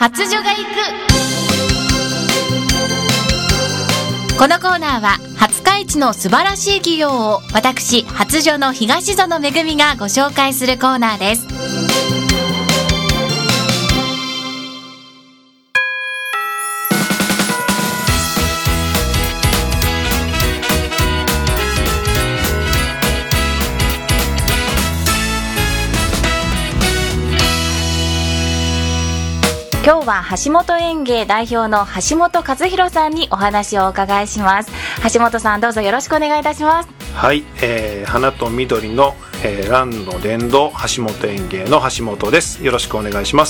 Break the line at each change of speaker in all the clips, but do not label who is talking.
初女が行く。このコーナーは廿日市の素晴らしい企業を私初女の東園めぐみがご紹介するコーナーです。今日は橋本園芸代表の橋本和弘さんにお話をお伺いします。橋本さん、どうぞよろしくお願いいたします。
はい、花と緑の、蘭の伝道橋本園芸の橋本です。よろしくお願いします。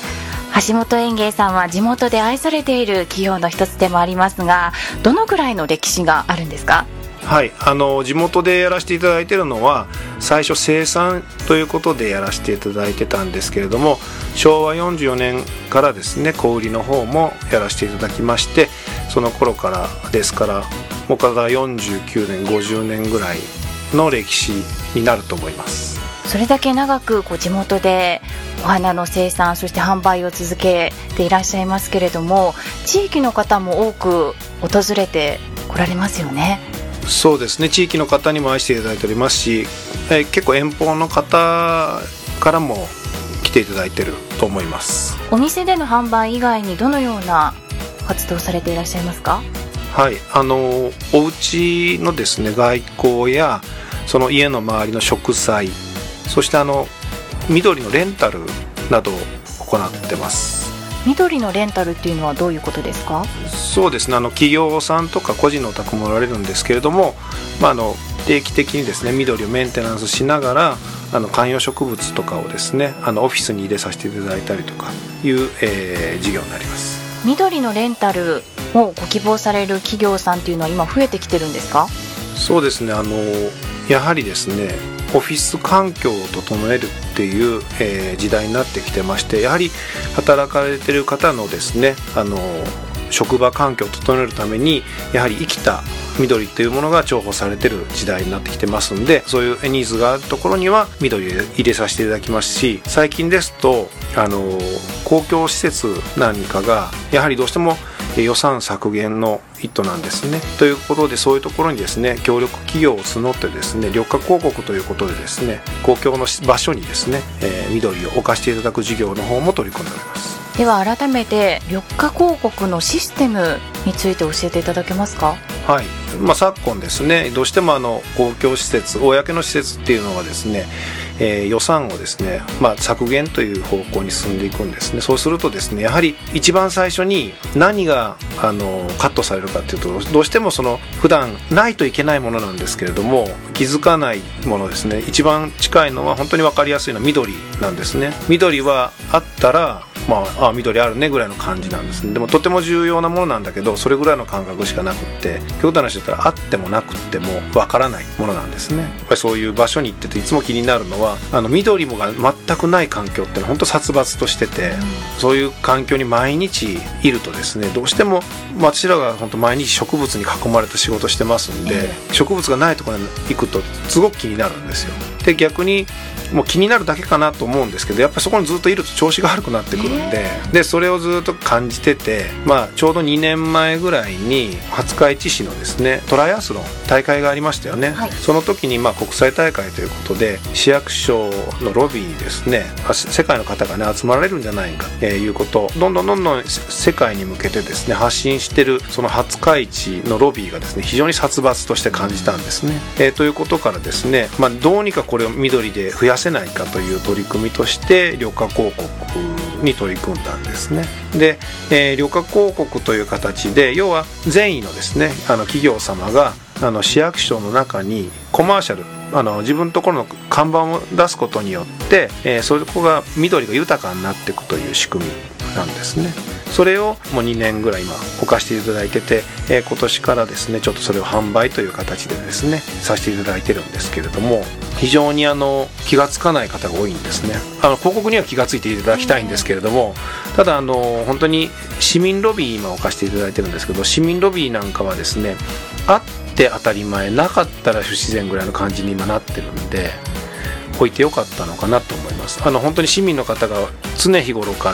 橋本園芸さんは地元で愛されている企業の一つでもありますが、どのくらいの歴史があるんですか？
はい、地元でやらせていただいているのは最初生産ということでやらせていただいてたんですけれども、昭和44年からですね小売りの方もやらせていただきまして、その頃からですからもうから49年50年ぐらいの歴史になると思います。
それだけ長く地元でお花の生産そして販売を続けていらっしゃいますけれども、地域の方も多く訪れて来られますよね。
そうですね、地域の方にも愛していただいておりますし、結構遠方の方からも来ていただいていると思います。
お店での販売以外にどのような活動をされていらっしゃいますか？
はい、お家のですね外交やその家の周りの植栽、そして緑のレンタルなどを行ってます。
緑のレンタルっていうのはどういうことですか？
そうですね、企業さんとか個人のお宅もおられるんですけれども、定期的にですね緑をメンテナンスしながら観葉植物とかをですねオフィスに入れさせていただいたりとかいう、事業になります。
緑のレンタルをご希望される企業さんっていうのは今増えてきてるんですか？
そうですね、やはりですねオフィス環境を整えるっていう、時代になってきてまして、やはり働かれてる方のですね職場環境を整えるためにやはり生きた緑というものが重宝されている時代になってきてますんで、そういうニーズがあるところには緑を入れさせていただきますし、最近ですと公共施設なんかがやはりどうしても予算削減の一途なんですね。ということでそういうところにですね協力企業を募ってですね緑化広告ということでですね公共の場所にですね、緑を置かせていただく事業の方も取り組んでおります。
では改めて緑化広告のシステムについて教えていただけますか？
はい、昨今ですねどうしても公共施設公の施設っていうのはですね、予算をですね、削減という方向に進んでいくんですね。そうするとですねやはり一番最初に何がカットされるかというと、どうしても普段ないといけないものなんですけれども気づかないものですね。一番近いのは本当に分かりやすいのは緑なんですね。緑はあったら緑あるねぐらいの感じなんですね。でもとても重要なものなんだけどそれぐらいの感覚しかなくって極端な話だったらあってもなくってもわからないものなんですね。やっぱりそういう場所に行ってていつも気になるのは緑もが全くない環境ってのは本当殺伐としてて、そういう環境に毎日いるとですねどうしても私らが本当毎日植物に囲まれた仕事してますんで、植物がないところに行くとすごく気になるんですよ。で逆にもう気になるだけかなと思うんですけど、やっぱりそこにずっといると調子が悪くなってくるんで、それをずっと感じてて、ちょうど2年前ぐらいに廿日市市のですねトライアスロン大会がありましたよね、はい、その時に国際大会ということで市役所のロビーですね世界の方がね集まられるんじゃないかということをどんどん世界に向けてですね発信してるその廿日市のロビーがですね非常に殺伐として感じたんですね、ということからですね、どうにかこれを緑で増やせないかという取り組みとして緑化広告に取り組んだんですね。で、緑化広告という形で要は善意のですね企業様が市役所の中にコマーシャル自分のところの看板を出すことによって、そこが緑が豊かになっていくという仕組みなんですね。それをもう2年ぐらい今置かせていただいてて、今年からですねちょっとそれを販売という形でですねさせていただいてるんですけれども、非常に気がつかない方が多いんですね。広告には気がついていただきたいんですけれども、ただ本当に市民ロビー今置かせていただいてるんですけど、市民ロビーなんかはですねあって当たり前なかったら不自然ぐらいの感じに今なってるんで置いてよかったのかなと思います。本当に市民の方が常日頃から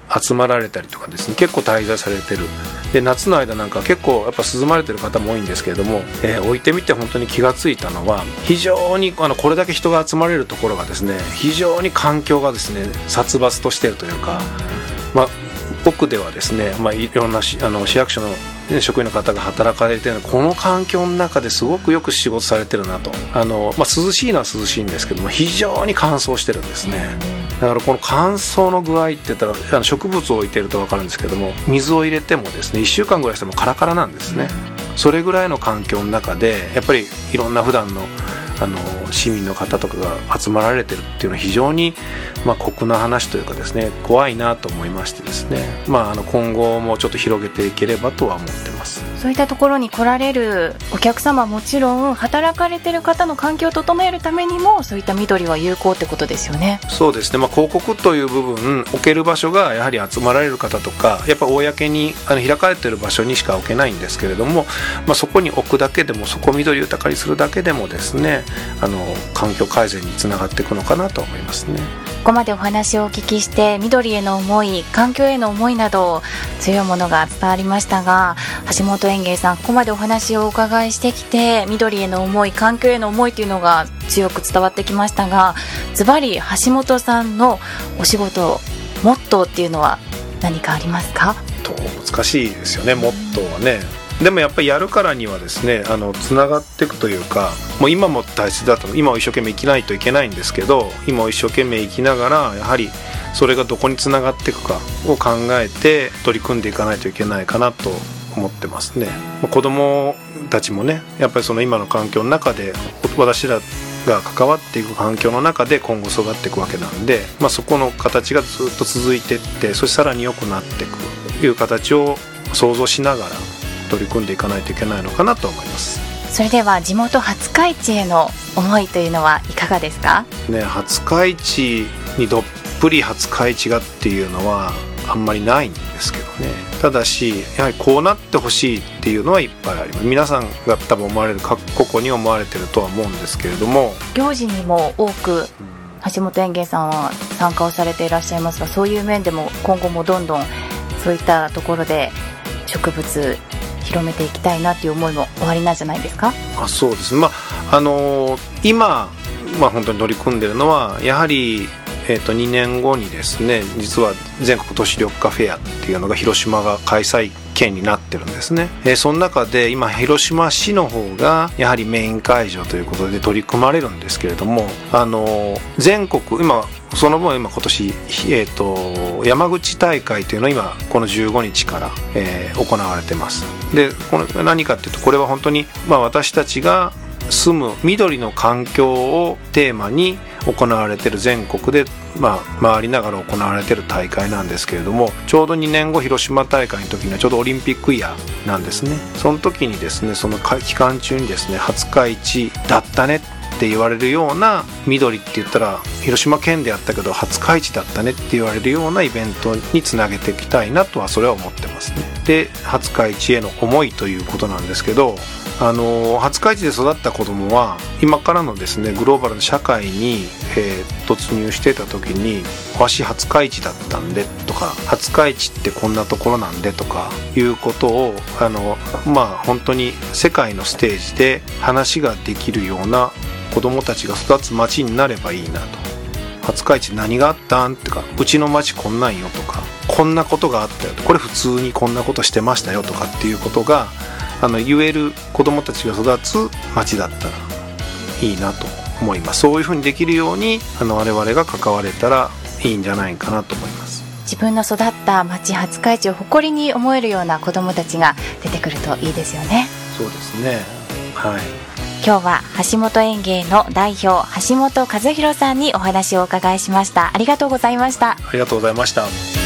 集まられたりとかですね、結構滞在されてる。で夏の間なんか結構やっぱ涼まれてる方も多いんですけれども、置いてみて本当に気がついたのは、非常にこれだけ人が集まれるところがですね、非常に環境がですね殺伐としているというか、奥ではですね、いろんな市役所の職員の方が働かれているこの環境の中ですごくよく仕事されてるなと。涼しいのは涼しいんですけども、非常に乾燥してるんですね。だからこの乾燥の具合って言ったら、植物を置いてると分かるんですけども、水を入れてもですね1週間ぐらいしてもカラカラなんですね。それぐらいの環境の中でやっぱりいろんな普段の市民の方とかが集まられてるっていうのは非常に酷な話というかですね、怖いなと思いましてですね、今後もちょっと広げていければとは思ってます。
そういったところに来られるお客様はもちろん、働かれてる方の環境を整えるためにもそういった緑は有効ってことですよね。
そうですね、広告という部分、置ける場所がやはり集まられる方とか、やっぱ公に開かれてる場所にしか置けないんですけれども、そこに置くだけでも、そこを緑豊かにするだけでもですね、環境改善につながっていくのかなと思いますね。
ここまでお話をお聞きして、緑への思い、環境への思いなど強いものが伝わりましたが、橋本園芸さん、ここまでお話をお伺いしてきて、緑への思い、環境への思いというのが強く伝わってきましたが、ズバリ橋本さんのお仕事モットーっていうのは何かありますか？
難しいですよね、モットーはね。でもやっぱりやるからにはですね、つながっていくというか、もう今も大切だと、今を一生懸命生きないといけないんですけど、今を一生懸命生きながら、やはりそれがどこにつながっていくかを考えて取り組んでいかないといけないかなと思ってますね。子供たちもね、やっぱりその今の環境の中で、私らが関わっていく環境の中で今後育っていくわけなんで、そこの形がずっと続いていって、そしてさらに良くなっていくという形を想像しながら取り組んでいかないといけないのかなと思います。
それでは地元廿日市への思いというのはいかがですか？
ね、廿日市にどっぷり廿日市がっていうのはあんまりないんですけどね。ただしやはりこうなってほしいっていうのはいっぱいあります。皆さんが多分思われる、個々に思われてるとは思うんですけれども、
行事にも多く橋本園芸さんは参加をされていらっしゃいますが、そういう面でも今後もどんどんそういったところで植物広めていきたいなという思いもおありなんじゃないですか？
そうですね、今、本当に取り組んでるのはやはり、2年後にですね、実は全国都市緑化フェアっていうのが広島が開催県になってるんですね。その中で今広島市の方がやはりメイン会場ということで取り組まれるんですけれども、全国その分今年、山口大会というのを今この15日から、行われてます。でこれ何かっていうと、これは本当に、私たちが住む緑の環境をテーマに行われている、全国で、回りながら行われている大会なんですけれども、ちょうど2年後広島大会の時にはちょうどオリンピックイヤーなんですね。その時にですね、その期間中にですね、廿日市だったねって言われるような、緑って言ったら広島県でやったけど廿日市だったねって言われるようなイベントにつなげていきたいなとはそれは思ってますね。で廿日市への思いということなんですけど、廿日市で育った子供は今からのですねグローバルな社会に、突入してた時に、わし廿日市だったんでとか、廿日市ってこんなところなんでとかいうことを本当に世界のステージで話ができるような子供たちが育つ街になればいいなと。廿日市何があったんとか、うちの町こんなんよとか、こんなことがあったよと、これ普通にこんなことしてましたよとかっていうことが言える子供たちが育つ町だったらいいなと思います。そういうふうにできるように我々が関われたらいいんじゃないかなと思います。
自分の育った町廿日市を誇りに思えるような子供たちが出てくるといいですよね。
そうですね、はい。
今日は橋本園芸の代表橋本和弘さんにお話をお伺いしました。ありがとうございました。
ありがとうございました。